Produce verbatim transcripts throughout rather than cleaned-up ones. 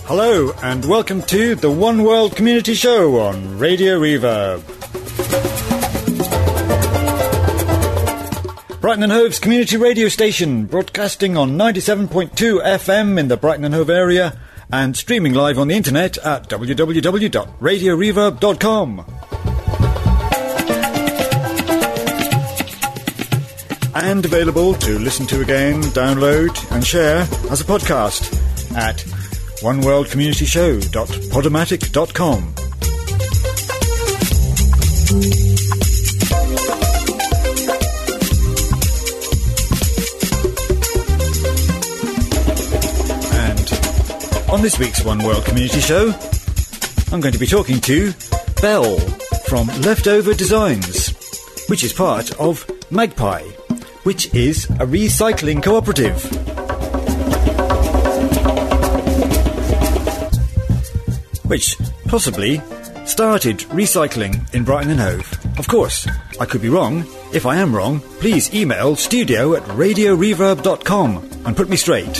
Hello and welcome to the One World Community Show on Radio Reverb. Brighton and Hove's community radio station, broadcasting on ninety-seven point two F M in the Brighton and Hove area and streaming live on the internet at w w w dot radio reverb dot com. And available to listen to again, download and share as a podcast at one world community show dot podomatic dot com. And on this week's One World Community Show, I'm going to be talking to Belle from Leftover Designs, which is part of Magpie, which is a recycling cooperative. Which possibly started recycling in Brighton and Hove. Of course, I could be wrong. If I am wrong, please email studio at radio reverb dot com and put me straight.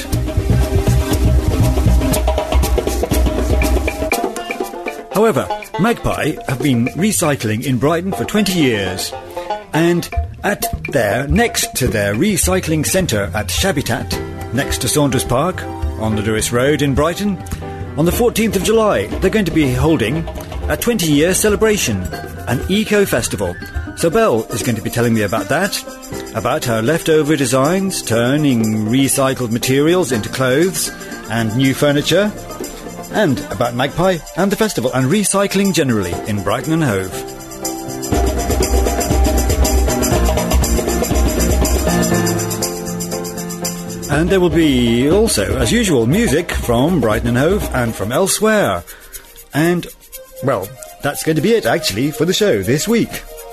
However, Magpie have been recycling in Brighton for twenty years, and at their, next to their recycling centre at Shabitat, next to Saunders Park, on the Lewis Road in Brighton, on the fourteenth of July, they're going to be holding a twenty-year celebration, an eco-festival. So Belle is going to be telling me about that, about her leftover designs, turning recycled materials into clothes and new furniture, and about Magpie and the festival and recycling generally in Brighton and Hove. And there will be also, as usual, music from Brighton and Hove and from elsewhere. And, well, that's going to be it, actually, for the show this week.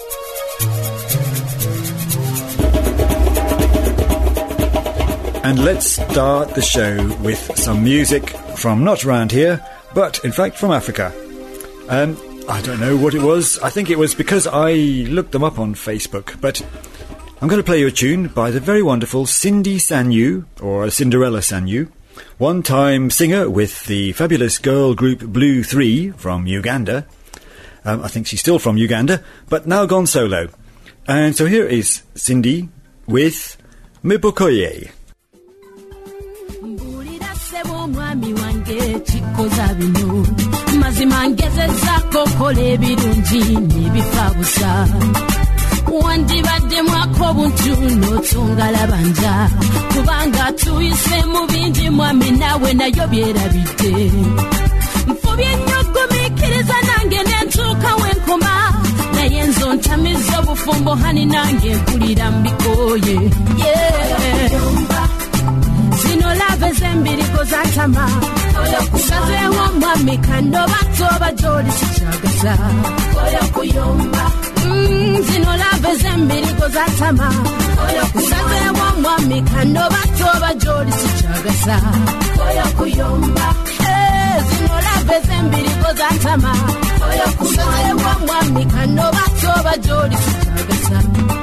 And let's start the show with some music from not around here, but, in fact, from Africa. Um, I don't know what it was. I think it was because I looked them up on Facebook, but I'm going to play you a tune by the very wonderful Cindy Sanyu, or Cinderella Sanyu, one-time singer with the fabulous girl group Blue three from Uganda. Um, I think she's still from Uganda, but now gone solo. And so here is Cindy with Mibokoye. Wandibadde mwako buntu n'otungala banja kubanga tuyise mu bingi mwami nawe nayo byerabidde nfubye nnyo gumiikiriza nange nentuuka wenkoma naye nzo ntamiza obufumbo hani nange mpulira mbikooye zino lave z'embirigo zatama kusazeewo mwami kandoba toba gy'oli sikyagasa kuyomba zino lave z'embirigo zatama kusazeewo mwami kandoba toba gy'oli sikyagasa kuyomba zino lave z'embirigo zatama kusazeewo mwami kandoba toba gy'oli sikyagasa.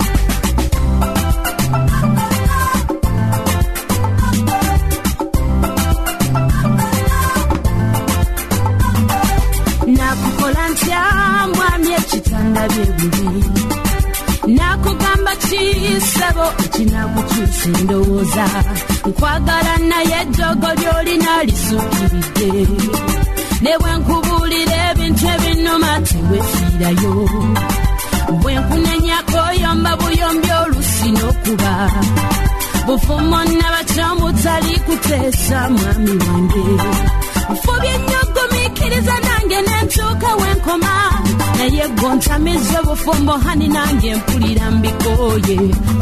Nakukola ntya mwami ekitanda by'ebibi nakugamba kisebo ekinakukyusa endowooza nkwagala naye eddogo ly'olina lisuukiridde ne bwe nkubuulira ebintu ebinnuma teweefiirayo bwe nkunenyako yomba buyombi olusi n'okuba bufumo nabakyamu tali kuteesa mwami wange nfubye nnyo gumiikiriza nange nentuuka wenkoma naye gontamiza obufumbo hani nange mpulira mbikooye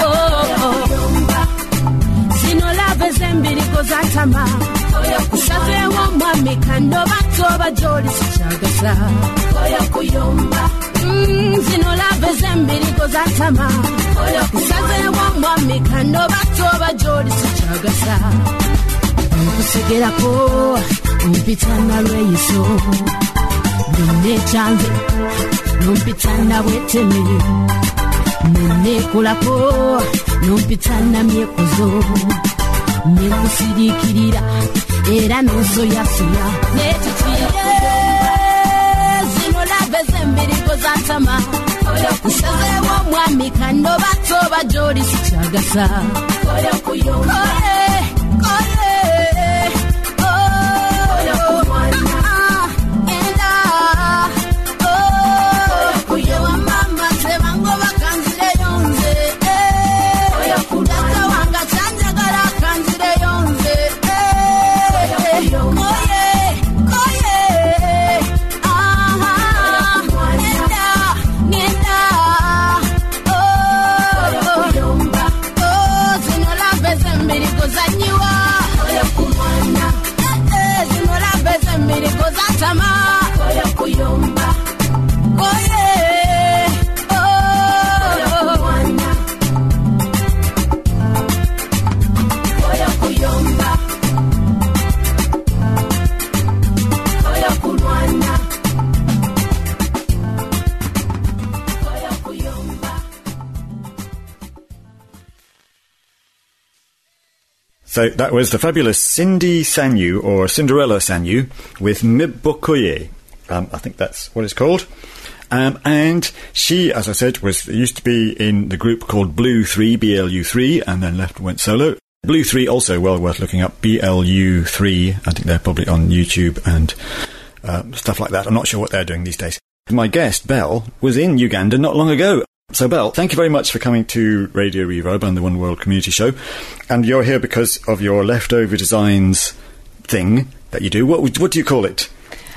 zino lave z'embirigo zatama kusazeewo mwami kandoba toba gy'oli sikyagasa kuyomba zino lave z'embirigo zatama kusazeewo mwami kandoba toba gy'oli sikyagasa nkusegerako mpitana lweyiso nenekyanze nompitana bweteme nenekulako nompitana myekuzo nekusiriikirira era n'osoyasoya n'ekitiye zino lave z'embirigo zatama nsazeewo omwami kando bato bajoli sikyagasa kole kole So that was the fabulous Cindy Sanyu, or Cinderella Sanyu, with Mibokoye. Um, I think that's what it's called. Um, and she, as I said, was used to be in the group called Blue three, B L U three, and then left and went solo. Blue three, also well worth looking up, B L U three. I think they're probably on YouTube and uh, stuff like that. I'm not sure what they're doing these days. My guest, Belle, was in Uganda not long ago. So, Belle, thank you very much for coming to Radio Reverb and the One World Community Show. And you're here because of your Leftover Designs thing that you do. What, what do you call it?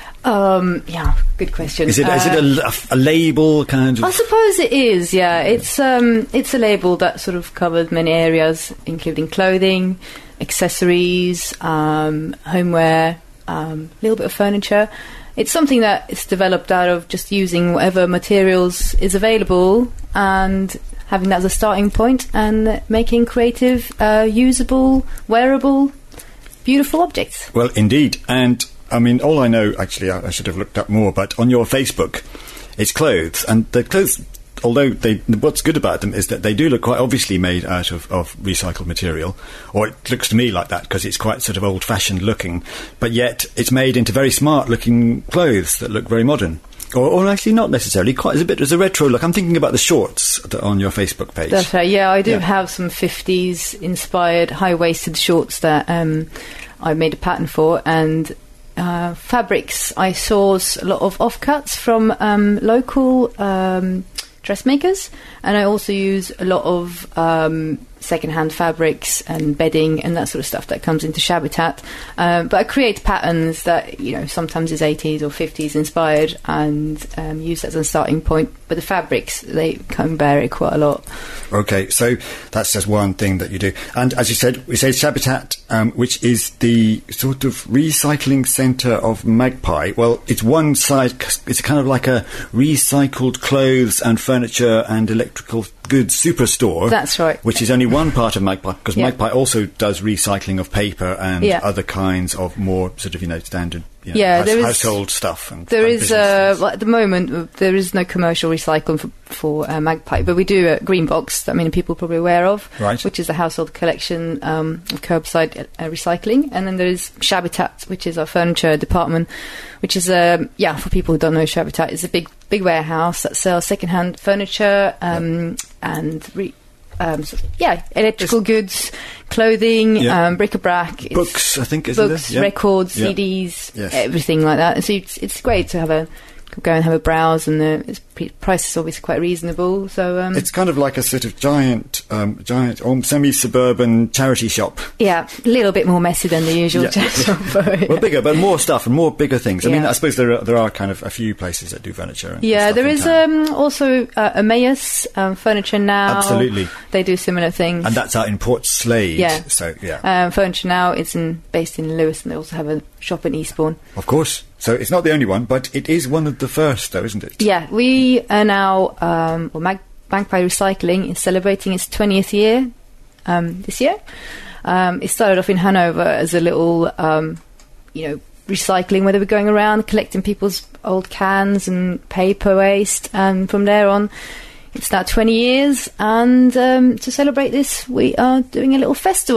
Um, yeah, good question. Is it, uh, is it a, a, a label kind of? I suppose it is, yeah. It's um, it's a label that sort of covers many areas, including clothing, accessories, um, homeware, um, a little bit of furniture. It's something that is developed out of just using whatever materials is available and having that as a starting point and making creative, uh, usable, wearable, beautiful objects. Well, indeed. And, I mean, all I know, actually, I, I should have looked up more, but on your Facebook, it's clothes. And the clothes, although they, what's good about them is that they do look quite obviously made out of, of recycled material, or it looks to me like that because it's quite sort of old-fashioned looking, but yet it's made into very smart-looking clothes that look very modern. Or, or actually not necessarily, quite as a bit as a retro look. I'm thinking about the shorts that are on your Facebook page. That's right, yeah, I do yeah. have some fifties-inspired high-waisted shorts that um, I made a pattern for, and uh, fabrics. I source a lot of offcuts from um, local Um, dressmakers, and I also use a lot of um, second-hand fabrics and bedding and that sort of stuff that comes into Shabitat. Um, but I create patterns that, you know, sometimes is eighties or fifties inspired and um, use that as a starting point. But the fabrics, they can vary quite a lot. Okay, so that's just one thing that you do. And as you said, we say Shabitat, um, which is the sort of recycling centre of Magpie. Well, it's one side, it's kind of like a recycled clothes and furniture and electrical goods superstore. That's right. Which is only one part of Magpie, because yeah. Magpie also does recycling of paper and yeah. other kinds of more sort of, you know, standard you know, yeah, house, there is, household stuff. And, there and is, uh, well, at the moment, uh, there is no commercial recycling for, for uh, Magpie, but we do a Greenbox that many people are probably aware of, right. which is the household collection um, of curbside uh, recycling. And then there is Shabitat, which is our furniture department, which is, um, yeah, for people who don't know, Shabitat is a big, big warehouse that sells second-hand furniture um, yep. and re- Um, so, yeah, electrical it's, goods, clothing, yeah. um, bric-a-brac. Books, I think, isn't Books, there? Yeah. records, yeah. C Ds, yes. everything like that. And so it's, it's great to have a go and have a browse, and the it's pre- price is obviously quite reasonable. So um, it's kind of like a sort of giant, um, giant, um, semi-suburban charity shop. Yeah, a little bit more messy than the usual yeah. charity shop. But, yeah. Well, bigger, but more stuff and more bigger things. I yeah. mean, I suppose there are, there are kind of a few places that do furniture. And yeah, stuff there in is town. um, also uh, Emmaus um, Furniture Now. Absolutely, they do similar things, and that's out in Port Slade. Yeah, so yeah, um, Furniture Now is in based in Lewis, and they also have a shop in Eastbourne. Of course. So it's not the only one, but it is one of the first, though, isn't it? Yeah, we are now, um, well, Mag- Magpie Recycling is celebrating its twentieth year um, this year. Um, it started off in Hanover as a little, um, you know, recycling, where they were going around collecting people's old cans and paper waste, and from there on, it's now twenty years, and um, to celebrate this, we are doing a little festival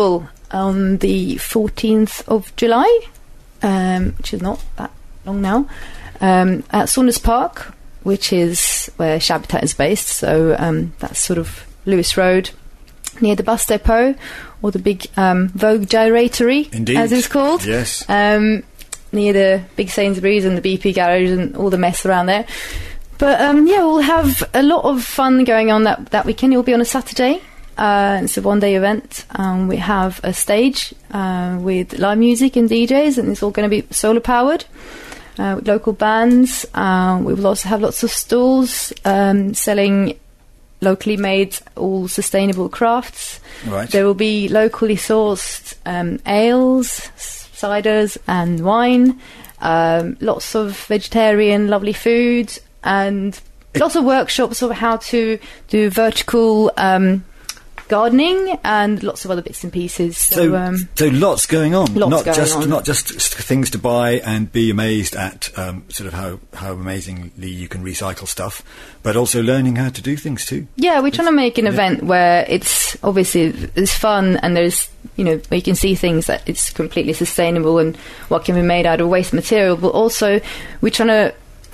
on the fourteenth of July, um, which is not that long now, um, at Saunders Park, which is where Shabitat is based. So um, that's sort of Lewis Road, near the bus depot, or the big um, Vogue Gyratory, Indeed. as it's called. Yes. Um, near the big Sainsbury's and the B P garage and all the mess around there. But um, yeah, we'll have a lot of fun going on that, that weekend. It will be on a Saturday. Uh, it's a one-day event. Um, we have a stage uh, with live music and D Js, and it's all going to be solar-powered uh, with local bands. Uh, we will also have lots of stalls um, selling locally made, all sustainable crafts. Right. There will be locally sourced um, ales, ciders and wine, um, lots of vegetarian lovely food, and lots of workshops of how to do vertical um, gardening and lots of other bits and pieces. So, So, um, so lots going on. lots not going just on. not just s- things to buy and be amazed at um, sort of how, how amazingly you can recycle stuff, but also learning how to do things too. yeah, we're trying to make an yeah. event where it's obviously it's fun and there's, you know, where you can see things that it's completely sustainable and what can be made out of waste material, but also we're trying to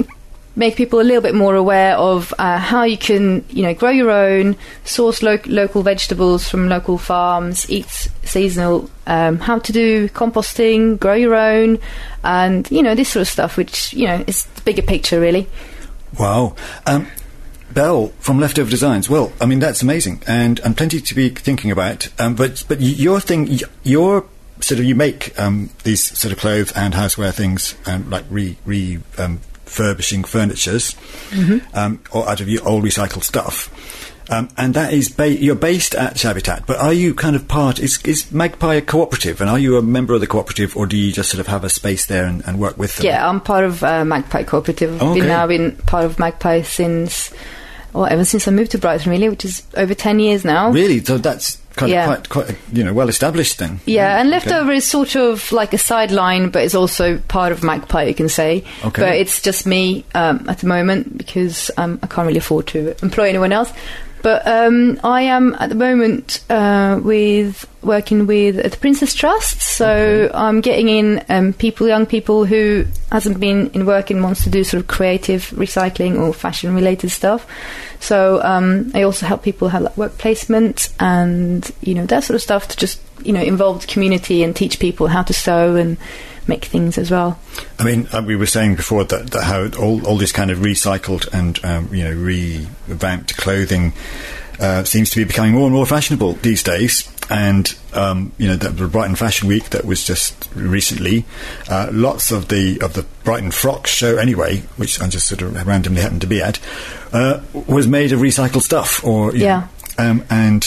make people a little bit more aware of uh, how you can, you know, grow your own, source lo- local vegetables from local farms, eat seasonal, um, how to do composting, grow your own, and, you know, this sort of stuff, which, you know, is the bigger picture, really. Wow. Um, Belle from Leftover Designs. Well, I mean, that's amazing, and and plenty to be thinking about. Um, but but y- your thing, y- your sort of you make um, these sort of clothes and houseware things, um, like re re um, refurbishing furnitures, Mm-hmm. um, or out of your old recycled stuff. Um, and that is ba- you're based at Shabitat, but are you kind of part? Is, is Magpie a cooperative, and are you a member of the cooperative, or do you just sort of have a space there and, and work with them? Yeah, I'm part of uh, Magpie Cooperative. I've Okay. been now been part of Magpie since, well, ever since I moved to Brighton, really, which is over ten years now. Really? So that's kind Yeah. of quite, quite, you know, well established then. Yeah, and Okay. Leftover is sort of like a sideline, but it's also part of Magpie, you can say. Okay. But it's just me um, at the moment because um, I can't really afford to employ anyone else. But um, I am at the moment uh, with working with the Princess Trust, so Okay. I'm getting in um, people, young people who hasn't been in work and wants to do sort of creative recycling or fashion related stuff. So um, I also help people have like work placement and, you know, that sort of stuff to just, you know, involve the community and teach people how to sew and make things as well. I mean, uh, we were saying before that, that how all, all this kind of recycled and um, you know revamped clothing uh, seems to be becoming more and more fashionable these days. And um, you know, the, the Brighton Fashion Week that was just recently, uh, lots of the of the Brighton Frocks show anyway, which I just sort of randomly happened to be at, uh, was made of recycled stuff, or you Yeah. know, um, and.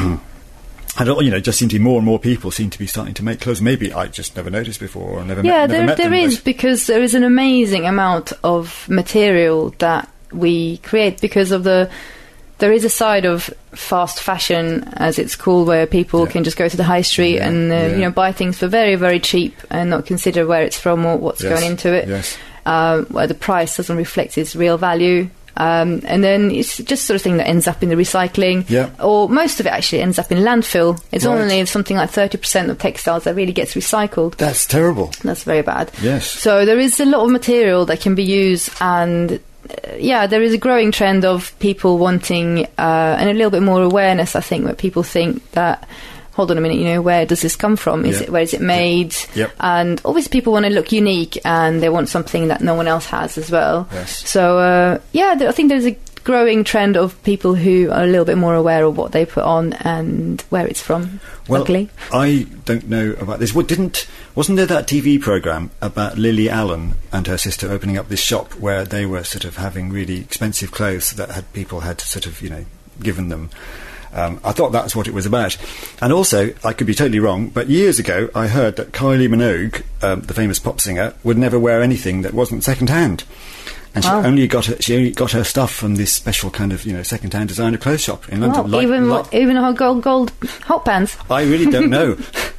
I don't, you know, just seem to be more and more people seem to be starting to make clothes. Maybe I just never noticed before, or never Yeah, met, never there met there them, is, but- because there is an amazing amount of material that we create because of the. There is a side of fast fashion, as it's called, where people Yeah. can just go to the high street Yeah, and uh, yeah. you know buy things for very very cheap and not consider where it's from or what's Yes, going into it. yes. Um, where the price doesn't reflect its real value. Um, and then it's just sort of thing that ends up in the recycling, Yeah. or most of it actually ends up in landfill. It's Right. only something like thirty percent of textiles that really gets recycled. That's terrible. That's very bad. Yes. So there is a lot of material that can be used, and uh, yeah, there is a growing trend of people wanting uh, and a little bit more awareness. I think where people think that, hold on a minute, you know, where does this come from? Is Yeah. it where is it made? Yep. And obviously, people want to look unique, and they want something that no one else has as well. Yes. So uh, yeah, th- I think there's a growing trend of people who are a little bit more aware of what they put on and where it's from. Well, luckily. I don't know about this. What didn't wasn't there that T V program about Lily Allen and her sister opening up this shop where they were sort of having really expensive clothes that had people had sort of you know given them. Um, I thought that's what it was about. And also, I could be totally wrong, but years ago I heard that Kylie Minogue, um, the famous pop singer, would never wear anything that wasn't second-hand. And Wow. she only got her, she only got her stuff from this special kind of, you know, second-hand designer clothes shop in London. Wow, like- even like- even her gold gold hot pants. I really don't know.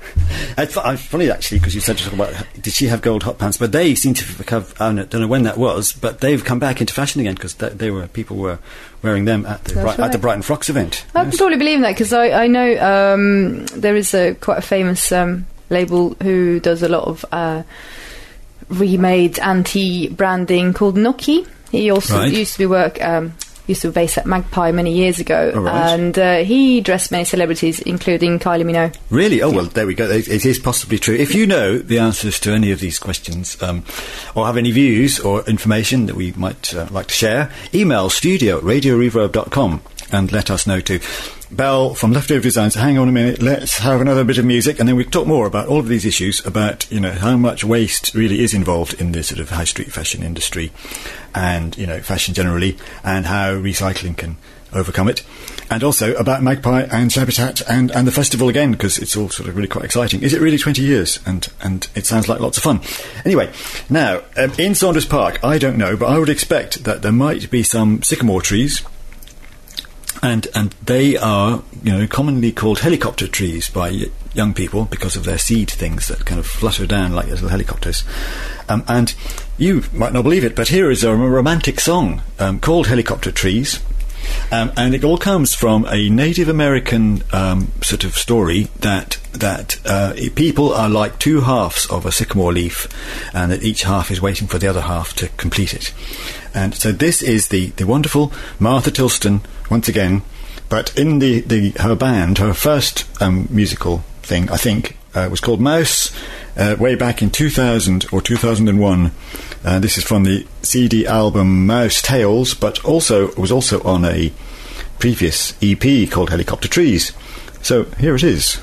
It's fu- it's funny, actually, because you said something about, did she have gold hot pants? But they seem to have, I don't know when that was, but they've come back into fashion again, because they, they were, people were wearing them at the, Bri- right. at the Brighton Frocks event. I Yes. can totally believe that, because I, I know um, there is a quite a famous um, label who does a lot of uh, remade anti-branding called Noki. He also Right. used to be work um, used to be based at Magpie many years ago, Oh, right. and uh, he dressed many celebrities, including Kylie Minogue. Really? Oh, well, there we go. It, it is possibly true. If you know the answers to any of these questions, um, or have any views or information that we might uh, like to share, email studio at radio reverb dot com and let us know too. Belle from Leftover Designs, hang on a minute, let's have another bit of music, and then we talk more about all of these issues, about, you know, how much waste really is involved in the sort of high street fashion industry, and, you know, fashion generally, and how recycling can overcome it, and also about Magpie and Shabitat and, and the festival again, because it's all sort of really quite exciting. Is it really twenty years? And and it sounds like lots of fun. Anyway, now, um, in Saunders Park, I don't know, but I would expect that there might be some sycamore trees, and and they are, you know, commonly called helicopter trees by y- young people because of their seed things that kind of flutter down like little helicopters. Um, and you might not believe it, but here is a romantic song um, called Helicopter Trees. Um, and it all comes from a Native American um, sort of story that that uh, i- people are like two halves of a sycamore leaf, and that each half is waiting for the other half to complete it. And so this is the, the wonderful Martha Tilston once again, but in the, the her band, her first um, musical thing, I think, uh, was called Mouse, uh, way back in two thousand or two thousand one. Uh, this is from the C D album Mouse Tales, but also was also on a previous E P called Helicopter Trees. So here it is.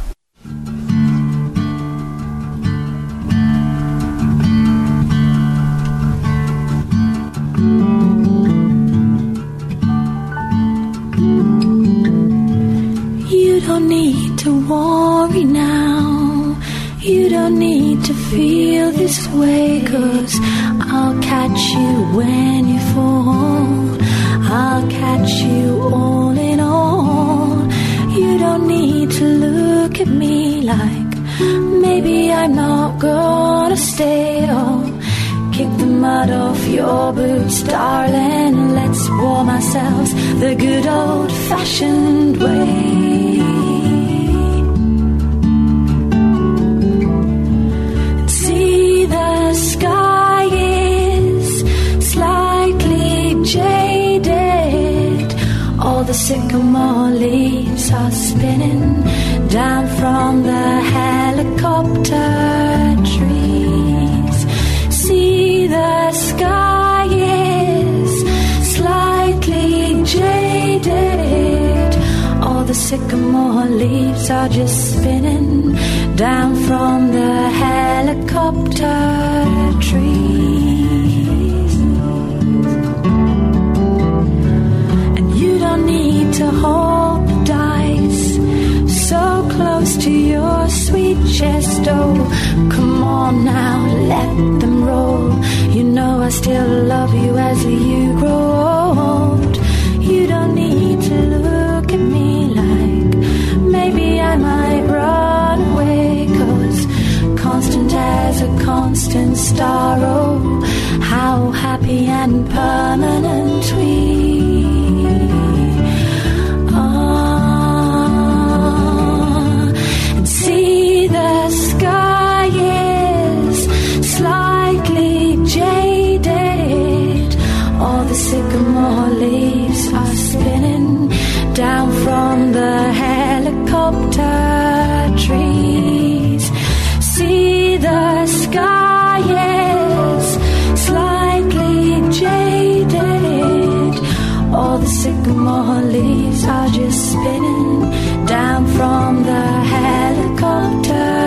You don't need to worry now. You don't need to feel this way, 'cause I'll catch you when you fall. I'll catch you all in all. You don't need to look at me like maybe I'm not gonna stay. Oh, kick the mud off your boots, darling. Let's warm ourselves the good old-fashioned way. See, the sky is slightly jaded. All the sycamore leaves are spinning down from the helicopter trees. See, the sky is slightly jaded. All the sycamore leaves are just spinning down from the helicopter trees. And you don't need to hold the dice so close to your sweet chest. Oh, come on now, let them roll. You know I still love you as you grow old. You don't need to look at me like maybe I might run away, 'cause constant as a constant star. Oh, how happy and permanent we are. And see, the sky is slightly jaded. All the sycamore leaves are spinning down from the helicopter trees. See, the sky is slightly jaded. All the sycamore leaves are just spinning down from the helicopter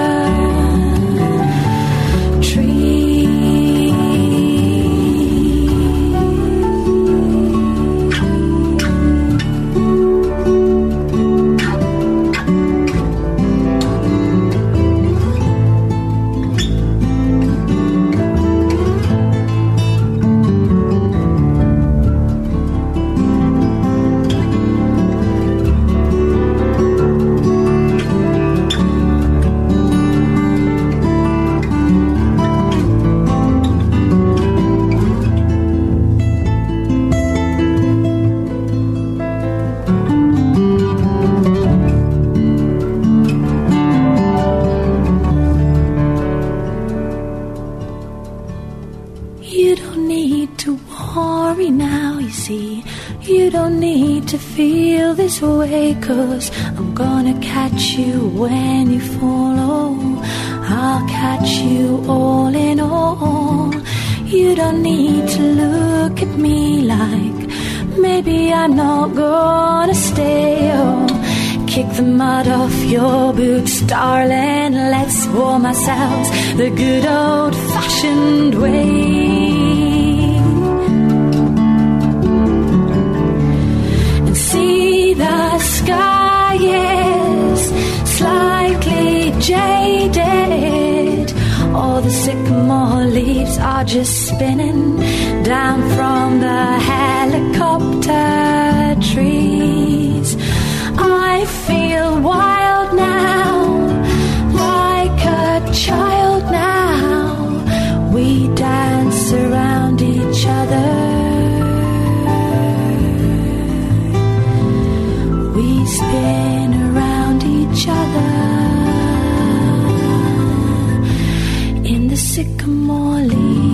You don't need to feel this way, 'cause I'm gonna catch you when you fall. Oh, I'll catch you all in all. You don't need to look at me like maybe I'm not gonna stay. Oh, kick the mud off your boots, darling. Let's warm ourselves the good old-fashioned way. And see the sky is slightly jaded. All the sycamore leaves are just spinning down from the helicopter trees. I feel wild now, like a child now. We dance around each other. We spin around each other in the sycamore leaves.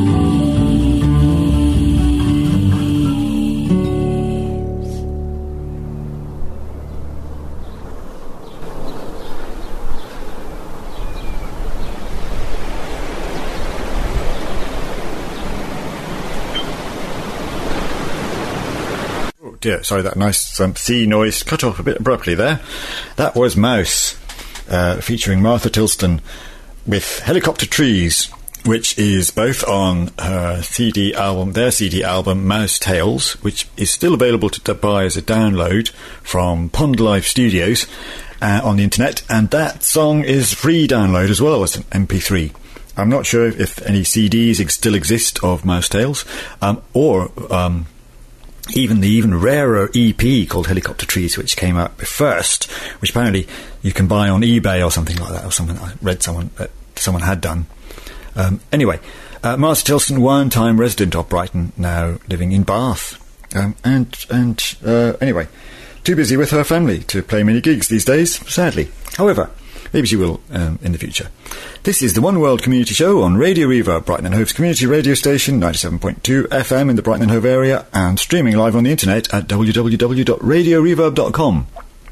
Yeah, sorry, that nice um, sea noise cut off a bit abruptly there. That was Mouse, uh, featuring Martha Tilston with Helicopter Trees, which is both on her C D album, their C D album, Mouse Tales, which is still available to, to buy as a download from Pond Live Studios uh, on the internet, and that song is free download as well as an M P three. I'm not sure if any C Ds ex- still exist of Mouse Tales, um, or... Um, even the even rarer E P called Helicopter Trees, which came out first, which apparently you can buy on eBay or something like that, or something I read someone uh, someone had done. Um, anyway, uh, Martha Tilston, one-time resident of Brighton, now living in Bath, um, and and uh, anyway, too busy with her family to play many gigs these days, sadly. However, maybe she will um, in the future. This is the One World Community Show on Radio Reverb, Brighton and Hove's community radio station, ninety-seven point two F M in the Brighton and Hove area, and streaming live on the internet at w w w dot radio reverb dot com.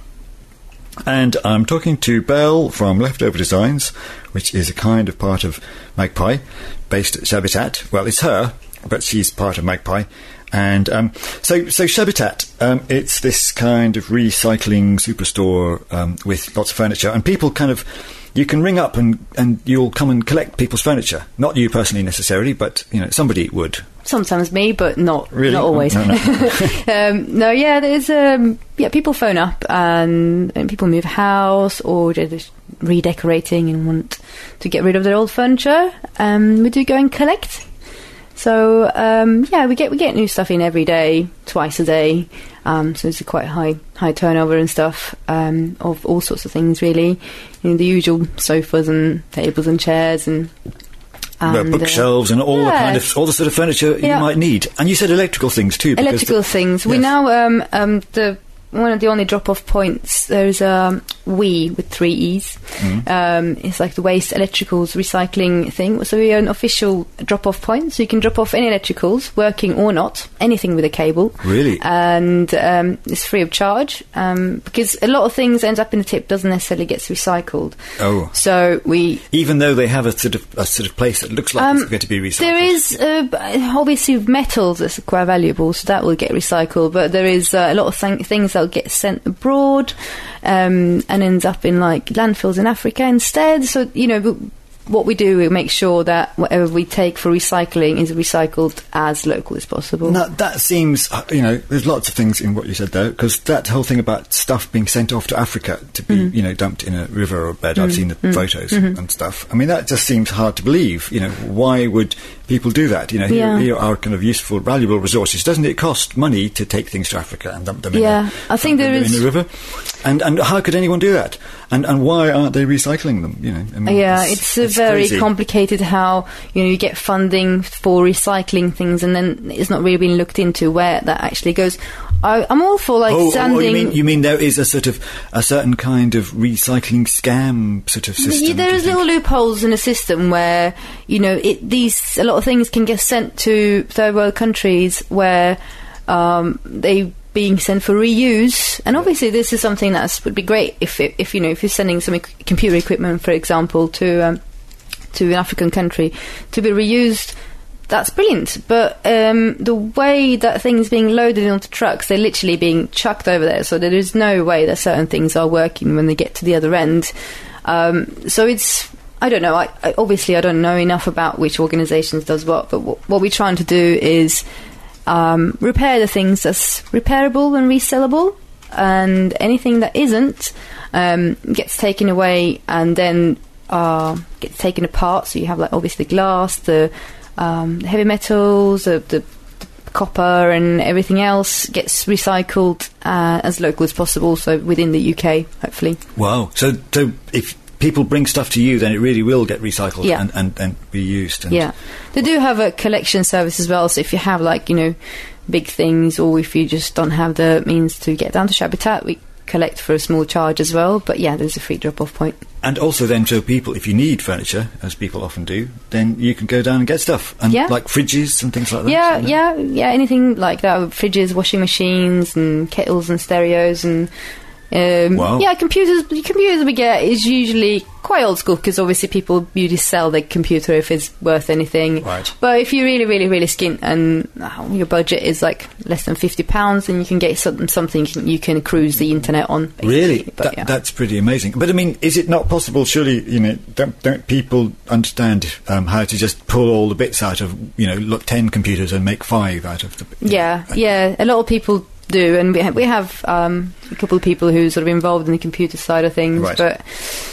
And I'm talking to Belle from Leftover Designs, which is a kind of part of Magpie, based at Shabitat. Well, it's her, but she's part of Magpie. And um, so, so Shabitat, um, it's this kind of recycling superstore um, with lots of furniture, and people kind of, you can ring up and, and you'll come and collect people's furniture. Not you personally necessarily, but you know somebody would. Sometimes me, but not really? not always. No, no. um, no, yeah, there's um, yeah, people phone up and, and people move house or they're just redecorating and want to get rid of their old furniture. Um, we do go and collect. So um, yeah, we get we get new stuff in every day, twice a day. Um, so it's a quite high high turnover and stuff um, of all sorts of things, really. You know, the usual sofas and tables and chairs and. And, well, bookshelves uh, and all yeah. the kind of all the sort of furniture yeah. you might need. And you said electrical things too. Electrical the, things. Yes. We now um, um, the one of the only drop-off points. There's a um, WE with three E's. Mm. Um, it's like the waste electricals recycling thing. So we're an official drop-off point. So you can drop off any electricals, working or not, anything with a cable. Really? And um, it's free of charge um, because a lot of things ends up in the tip doesn't necessarily get recycled. Oh. So we even though they have a sort of a sort of place that looks like um, it's going to be recycled. There is uh, obviously metals that's quite valuable, so that will get recycled. But there is uh, a lot of th- things that get sent abroad um, and ends up in like landfills in Africa instead. So you know what we do, we make sure that whatever we take for recycling is recycled as local as possible. Now that seems, you know, there's lots of things in what you said there, because that whole thing about stuff being sent off to Africa to be, mm. you know, dumped in a river or bed. Mm. I've seen the mm. photos mm-hmm. and stuff. I mean, that just seems hard to believe. You know, why would people do that? You know, yeah. here, here are kind of useful, valuable resources. Doesn't it cost money to take things to Africa and dump them yeah, in, a, I think there is... in the river? And and how could anyone do that? And and why aren't they recycling them? You know, I mean, yeah, it's, it's, it's very crazy. complicated how you know you get funding for recycling things, and then it's not really being looked into where that actually goes. I, I'm all for like oh, sending. Oh, you mean you mean there is a sort of a certain kind of recycling scam sort of system? Yeah, there is little loopholes in the system where you know it, these a lot of things can get sent to third world countries where um, they being sent for reuse. And obviously this is something that would be great if, it, if you know, if you're sending some ec- computer equipment, for example, to um, to an African country to be reused. That's brilliant, but um, the way that things being loaded onto trucks, they're literally being chucked over there, so there is no way that certain things are working when they get to the other end. Um, so it's, I don't know, I, I, obviously I don't know enough about which organisations does what, but w- what we're trying to do is um, repair the things that's repairable and resellable, and anything that isn't um, gets taken away and then uh, gets taken apart. So you have, like, obviously glass, the Um, the heavy metals, the, the, the copper and everything else gets recycled uh, as local as possible, so within the U K, hopefully. Wow. So, so if people bring stuff to you, then it really will get recycled yeah. and, and, and reused. And yeah. They do have a collection service as well, so if you have, like, you know, big things, or if you just don't have the means to get down to Shabitat, we collect for a small charge as well. But yeah, there's a free drop-off point. And also then, so people, if you need furniture, as people often do, then you can go down and get stuff. And yeah. like fridges and things like that. Yeah, so yeah, yeah, anything like that. Fridges, washing machines and kettles and stereos and... Um, wow. Yeah, computers. The computers we get is usually quite old school, because obviously people usually sell their computer if it's worth anything. Right. But if you're really, really, really skint and uh, your budget is like less than fifty pounds, then you can get something, something you can cruise the internet on. Basically. Really, but, that, yeah. that's pretty amazing. But I mean, is it not possible? Surely, you know, don't, don't people understand um, how to just pull all the bits out of, you know, look, ten computers and make five out of the? Yeah, know, yeah. A lot of people do, and we have, we have um, a couple of people who are sort of involved in the computer side of things, right. but,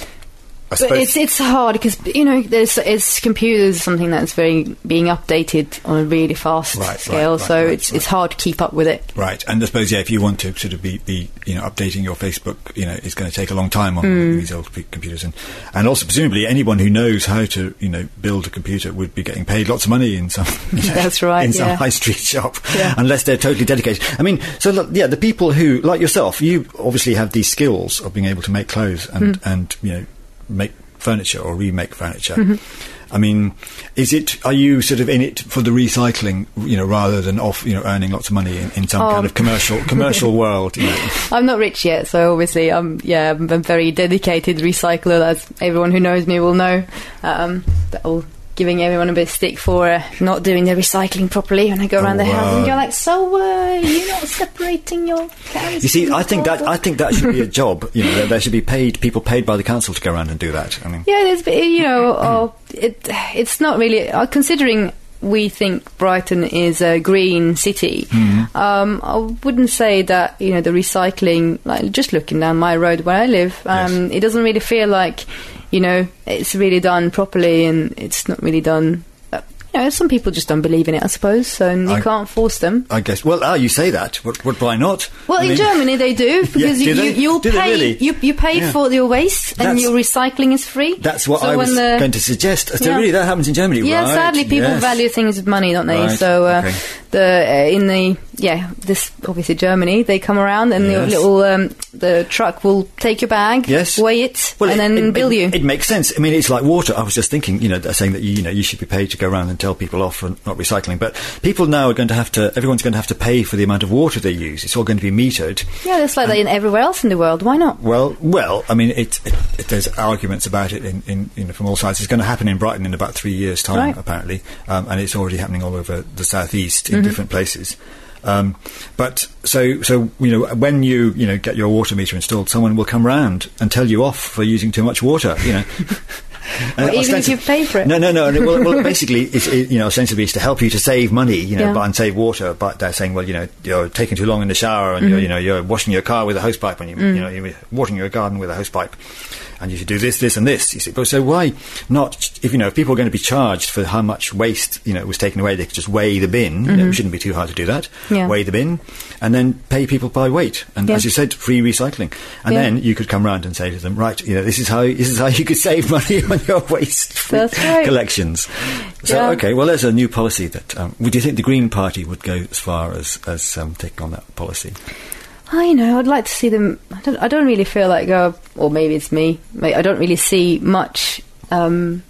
I but it's it's hard because, you know, there's it's computers something that's very being updated on a really fast right, scale, right, right, so right, it's right. it's hard to keep up with it. Right, and I suppose, yeah, if you want to sort of be, be you know, updating your Facebook, you know, it's going to take a long time on mm. these old p- computers, and and also presumably anyone who knows how to, you know, build a computer would be getting paid lots of money in some you know, that's right in some yeah. high street shop, yeah. unless they're totally dedicated. I mean, so look, yeah, the people who, like yourself, you obviously have these skills of being able to make clothes and mm. and you know, make furniture or remake furniture. Mm-hmm. I mean, is it? Are you sort of in it for the recycling, you know, rather than off, you know, earning lots of money in, in some um. kind of commercial commercial world? You know? I'm not rich yet, so obviously, I'm yeah, I'm a very dedicated recycler, as everyone who knows me will know. Um, that'll giving everyone a bit of stick for uh, not doing their recycling properly when I go oh, around the wow. house and you're like, so uh, you're not separating your cans. You see, I think that I think that should be a job. You know, there, there should be paid people paid by the council to go around and do that. I mean, yeah, there's you know, oh, it it's not really uh, considering. We think Brighton is a green city. Mm-hmm. Um, I wouldn't say that, you know, the recycling, like just looking down my road where I live, um, yes. it doesn't really feel like, you know, it's really done properly, and it's not really done. You know, some people just don't believe in it, I suppose, so you I, can't force them. I guess. Well, ah, you say that. What, what, why not? Well, I in mean, Germany they do, because yeah, you, do you, they? you'll do pay really? you, you pay yeah. for your waste, that's, and your recycling is free. That's what so I was the, going to suggest. So yeah. really, that happens in Germany, yeah, right? Yeah, sadly, people yes. value things with money, don't they? Right. So uh, okay. the uh, in the yeah, this obviously Germany, they come around and yes. the little um, the truck will take your bag, yes. weigh it, well, and it, then it, bill it, you. It makes sense. I mean, it's like water. I was just thinking, you know, they're saying that you, you know you should be paid to go around and tell people off for not recycling, but people now are going to have to. Everyone's going to have to pay for the amount of water they use. It's all going to be metered. Yeah, that's like and, that in everywhere else in the world. Why not? Well, well, I mean, it, it, it, there's arguments about it in, in you know from all sides. It's going to happen in Brighton in about three years' time, right. apparently, um, and it's already happening all over the southeast in mm-hmm. different places. Um, but so so you know when you you know get your water meter installed, someone will come round and tell you off for using too much water. You know. Well, even if you pay for it. No, no, no. well, well, basically, it's, it, you know, ostensibly, it's to help you to save money, you know, yeah. but, and save water. But they're saying, well, you know, you're taking too long in the shower, and mm-hmm. you're, you know, you're washing your car with a hosepipe, and you, mm. you know, you're watering your garden with a hosepipe, and you should do this, this, and this. You see, but so why not? If you know, if people are going to be charged for how much waste you know was taken away, they could just weigh the bin. Mm-hmm. You know, it shouldn't be too hard to do that. Yeah. Weigh the bin, and then pay people by weight. And yeah. as you said, free recycling. And yeah. then you could come round and say to them, right, you know, this is how this is how you could save money on your waste. That's right. Collections. So yeah. okay, well, there's a new policy that. Um, would you think the Green Party would go as far as as um, taking on that policy? I know. I'd like to see them. I don't. I don't really feel like, uh, or maybe it's me. I don't really see much um,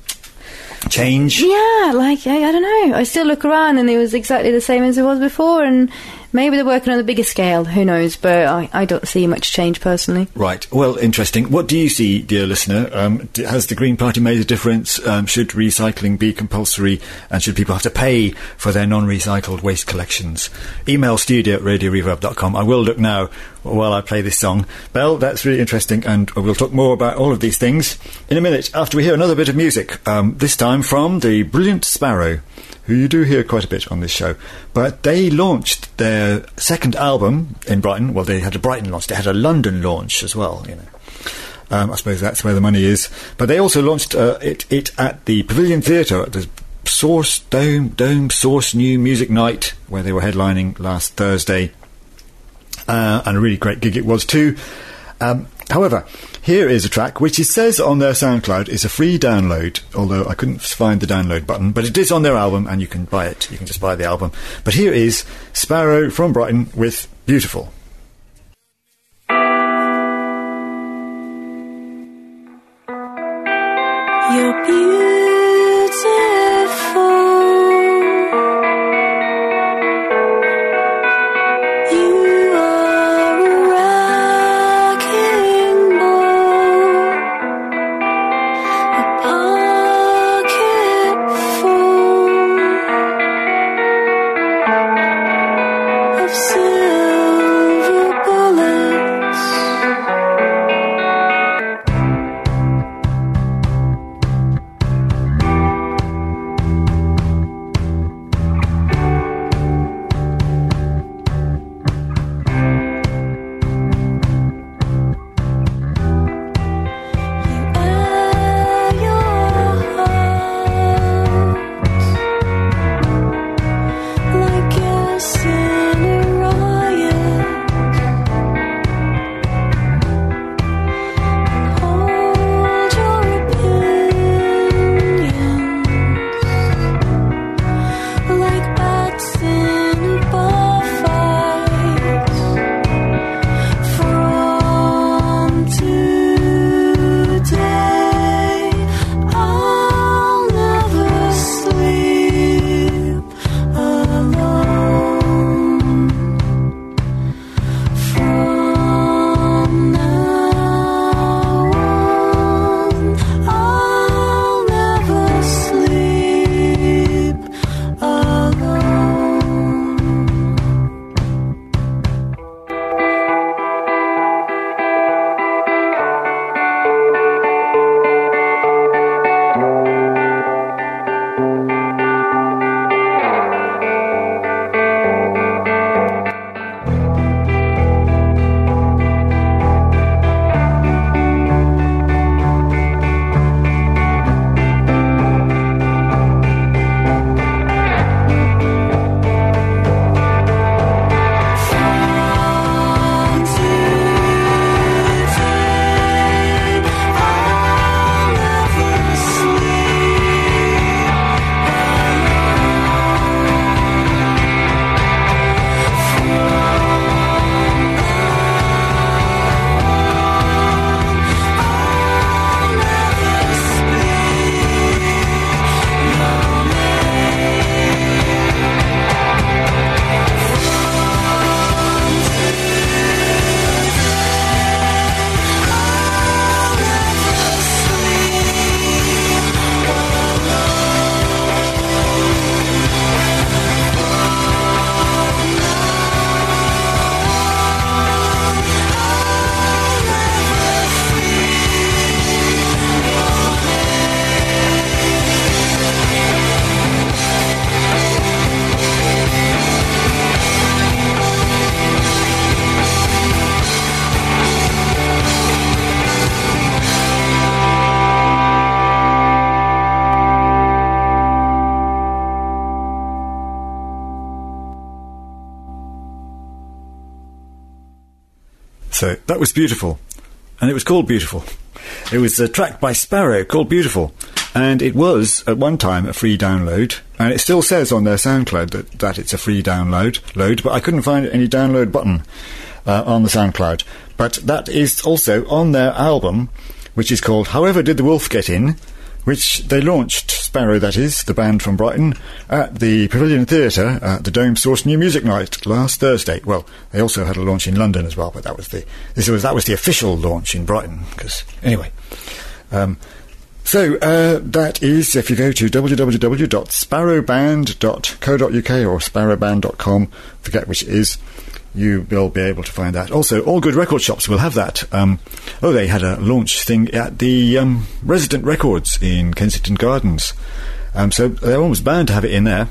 change. Yeah, like I, I don't know. I still look around, and it was exactly the same as it was before, and Maybe they're working on a bigger scale, who knows, but I, I don't see much change personally. Right, well, interesting. What do you see, dear listener? Um, d- has the Green Party made a difference? Um, should recycling be compulsory, and should people have to pay for their non-recycled waste collections? Email studio at radio reverb dot com. I will look now while I play this song. Belle, that's really interesting, and we'll talk more about all of these things in a minute after we hear another bit of music, um, this time from the Brilliant Sparrow, who you do hear quite a bit on this show. But they launched their second album in Brighton. Well, they had a Brighton launch. They had a London launch as well, you know. Um, I suppose that's where the money is. But they also launched uh, it, it at the Pavilion Theatre, at the Source Dome, Dome Source New Music Night, where they were headlining last Thursday. Uh, and a really great gig it was too. Um, however, here is a track which it says on their SoundCloud is a free download, although I couldn't find the download button, but it is on their album and you can buy it. You can just buy the album. But here is Sparrow from Brighton with Beautiful. You're beautiful. You are a wrecking ball, a pocket full of silver bullets. So that was Beautiful, and it was called Beautiful. It was a track by Sparrow called Beautiful, and it was at one time a free download, and it still says on their SoundCloud that, that it's a free download load, but I couldn't find any download button uh, on the SoundCloud. But that is also on their album, which is called However Did the Wolf Get In, which they launched, Sparrow that is, the band from Brighton, at the Pavilion Theatre at the Dome Source New Music Night last Thursday. Well, they also had a launch in London as well, but that was the this was that was the official launch in Brighton. Because anyway, um, so uh, that is, if you go to w w w dot sparrow band dot co dot u k or sparrow band dot com, forget which it is, you will be able to find that. Also, all good record shops will have that. Um, oh, they had a launch thing at the um, Resident Records in Kensington Gardens. Um, so they're almost bound to have it in there.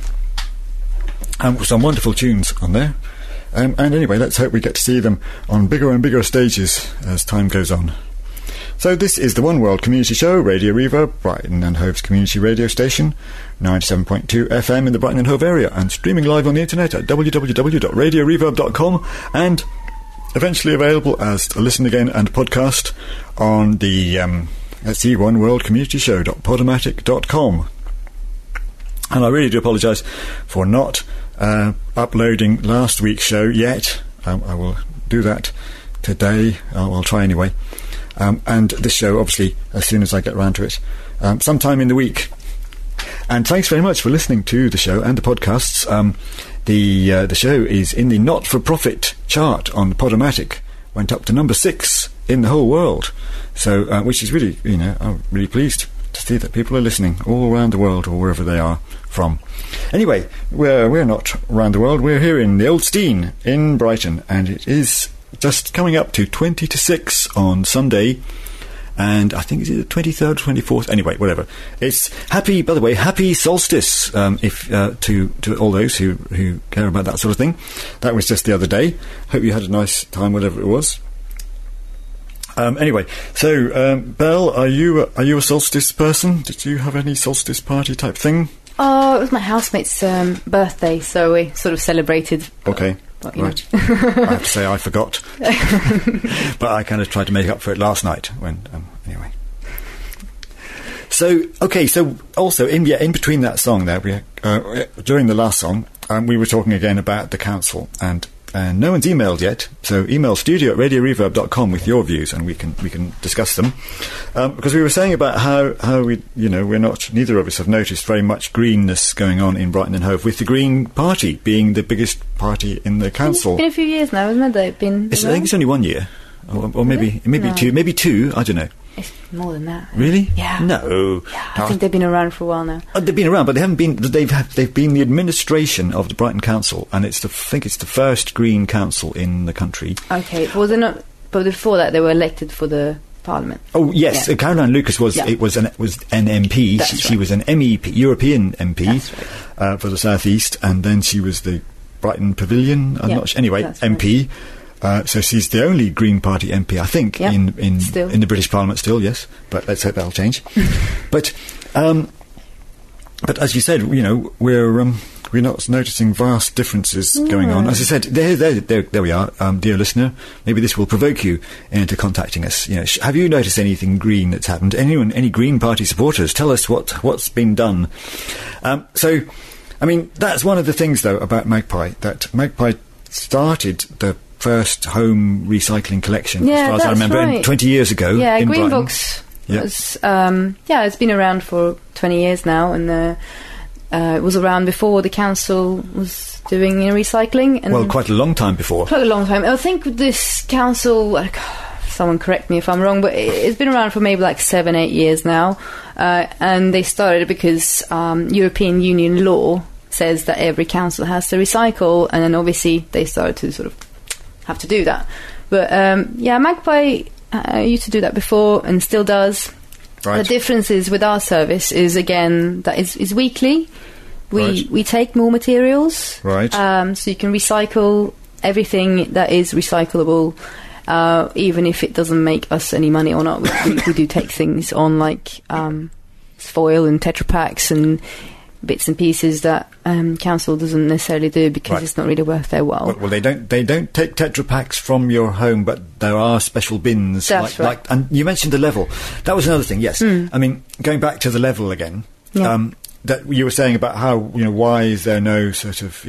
Um, some wonderful tunes on there. Um, and anyway, let's hope we get to see them on bigger and bigger stages as time goes on. So this is the One World Community Show, Radio Reverb, Brighton and Hove's community radio station, ninety-seven point two F M in the Brighton and Hove area, and streaming live on the internet at w w w dot radio reverb dot com, and eventually available as a listen again and podcast on the, um, let's see, one world community show dot podomatic dot com. And I really do apologise for not uh, uploading last week's show yet. Um, I will do that today. I'll, I'll try anyway. Um, and this show, obviously, as soon as I get round to it, um, sometime in the week. And thanks very much for listening to the show and the podcasts. Um, the uh, the show is in the not-for-profit chart on Podomatic. Went up to number six in the whole world. So, uh, which is really, you know, I'm really pleased to see that people are listening all around the world or wherever they are from. Anyway, we're we're not around the world. We're here in the Old Steine in Brighton, and it is just coming up to twenty to six on Sunday, and I think it's the twenty-third, twenty-fourth, anyway, whatever. It's happy, by the way, happy solstice, um, if uh, to to all those who, who care about that sort of thing. That was just the other day. Hope you had a nice time, whatever it was. Um, anyway, so, um, Belle, are you, a, are you a solstice person? Did you have any solstice party type thing? Oh, it was my housemate's um, birthday, so we sort of celebrated. Okay. But, right. I have to say I forgot. But I kind of tried to make up for it last night when um, anyway. So okay, so also in yeah, in between that song there, we uh, during the last song, um, we were talking again about the council, and and no one's emailed yet. So email studio at radio reverb dot com with your views, and we can we can discuss them. Um, because we were saying about how how we you know we're not neither of us have noticed very much greenness going on in Brighton and Hove, with the Green Party being the biggest party in the council. It's been a few years now, isn't it? They've been. It's, I think it's only one year, or, or maybe maybe no. two, maybe two. I don't know. It's more than that. Really? Yeah. No. Yeah, I think they've been around for a while now. Oh, they've been around, but they haven't been. They've have, they've been the administration of the Brighton Council, and it's the I think it's the first Green Council in the country. Okay. Was it not? But before that, they were elected for the Parliament. Oh yes, yeah. uh, Caroline Lucas was yeah. it was an was an M P. That's She, right. she was an M E P, European M P, That's right. uh, for the South East, and then she was the Brighton Pavilion. I'm Yeah, not sure. Anyway, that's M P. Uh, so she's the only Green Party M P, I think, Yep, in in, still. in the British Parliament still. Yes, but let's hope that'll change. but um, but as you said, you know, we're um, we're not noticing vast differences going on. As I said, there there there, there we are, um, dear listener. Maybe this will provoke you into contacting us. You know, sh- have you noticed anything green that's happened? Anyone, any Green Party supporters? Tell us what what's been done. Um, so, I mean, that's one of the things though about Magpie, that Magpie started the first home recycling collection, Yeah, as far as I that's remember, right. twenty years ago. Yeah, in Brighton. Greenbox Yeah. was. Um, yeah, it's been around for twenty years now, and uh, uh, it was around before the council was doing you know, recycling. And Well, quite a long time before. quite a long time. I think this council. Uh, someone correct me if I'm wrong, but it, it's been around for maybe like seven, eight years now, uh, and they started because um, European Union law says that every council has to recycle, and then obviously they started to sort of have to do that. But um, yeah, Magpie uh, used to do that before and still does. Right. The difference is with our service is again that is, is weekly. We Right. we take more materials, Right. Um, so you can recycle everything that is recyclable, uh, even if it doesn't make us any money or not. We, we, we do take things on like um, foil and Tetra Paks and bits and pieces that um, council doesn't necessarily do because Right. it's not really worth their while. Well, well, they don't. They don't take Tetra Paks from your home, but there are special bins. That's like, right. like, and you mentioned the level. That was another thing. Yes. Mm. I mean, going back to the level again. Yeah. Um, that you were saying about how you know why is there no sort of you know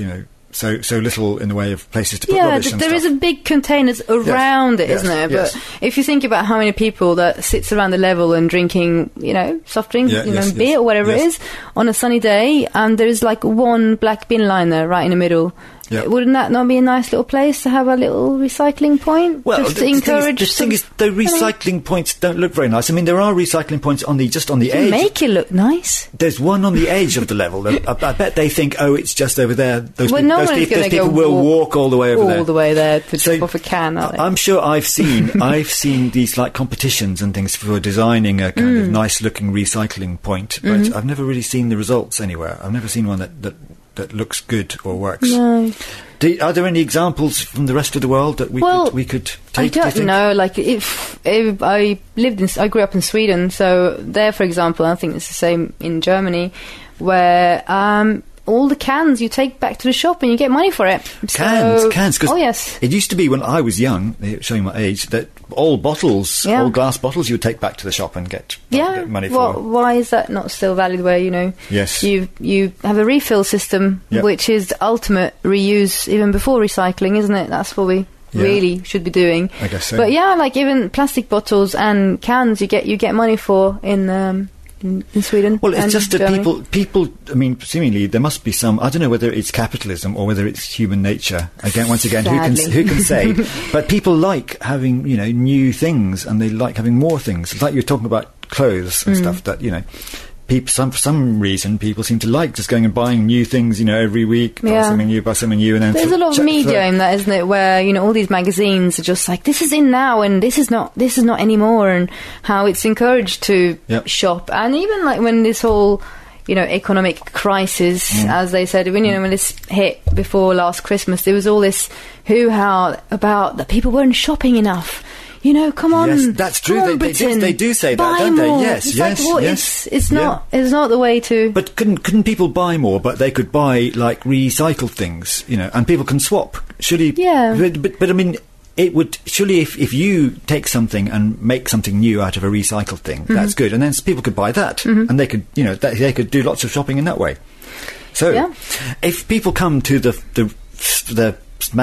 so so little in the way of places to put yeah, rubbish th- and there stuff. is a big containers around it, Yes, isn't there? yes. But if you think about how many people that sits around the level and drinking, you know, soft drinks, Yeah, you yes, know, yes, beer or whatever yes. it is, on a sunny day, and there is like one black bin liner right in the middle. Yeah. Wouldn't that not be a nice little place to have a little recycling point? Well, just the, to the thing is- encourage. the thing is, the recycling points don't look very nice. I mean, there are recycling points on the just on the to edge. make it look nice. There's one on the edge of the level. I, I bet they think, oh, it's just over there. Those, Well, peop- no those, one's peop- gonna those people go will walk walk all the way over all there. the way there to So, drop off a can, are they? I'm sure I've seen I've seen these like competitions and things for designing a kind Mm. of nice looking recycling point, but Mm-hmm. I've never really seen the results anywhere. I've never seen one that that, that looks good or works. No. Do, are there any examples from the rest of the world that we Well, could we could take? I do you don't think? know. Like, if, if I lived in, I grew up in Sweden, so there, for example, I think it's the same in Germany, where um, all the cans you take back to the shop and you get money for it. Cans, So- cans. 'Cause oh yes. it used to be when I was young, eh, showing my age, that all bottles, Yeah. all glass bottles, you would take back to the shop and get, Yeah. get money Well, for. why is that not still valid? Where you know, Yes. you you have a refill system, Yeah. which is the ultimate reuse, even before recycling, isn't it? That's what we Yeah. really should be doing. I guess so. But yeah, like even plastic bottles and cans, you get you get money for in um, in, in Sweden. Well, it's and just that Germany. people, people. I mean, seemingly there must be some. I don't know whether it's capitalism or whether it's human nature. Again, once again, who can Sadly. who can say? But people like having, you know, new things, and they like having more things. It's like you're talking about clothes Mm. and stuff. That you know, people. Some for some reason, people seem to like just going and buying new things. You know, every week, buy Yeah. something new, buy something new, and then There's th- a lot of chuck- media throw- in that, isn't it? Where you know all these magazines are just like, this is in now, and this is not. This is not anymore, and how it's encouraged to Yep. shop, and even like when this whole, you know, economic crisis, Mm. as they said, when you know when this hit before last Christmas, there was all this hoo-ha about that people weren't shopping enough. You know, come on. Yes, that's true. come They- on, they do- Britain, they do say that, buy don't they? more. Yes, it's yes, like, well, yes. It's, it's Yeah. not. It's not the way to. But couldn't couldn't people buy more? But they could buy like recycled things, you know, and people can swap. Surely, Yeah. But, but, but I mean, it would surely if if you take something and make something new out of a recycled thing, Mm-hmm. that's good, and then s- people could buy that, and they could, you know, that, they could do lots of shopping in that way. So, Yeah. if people come to the the the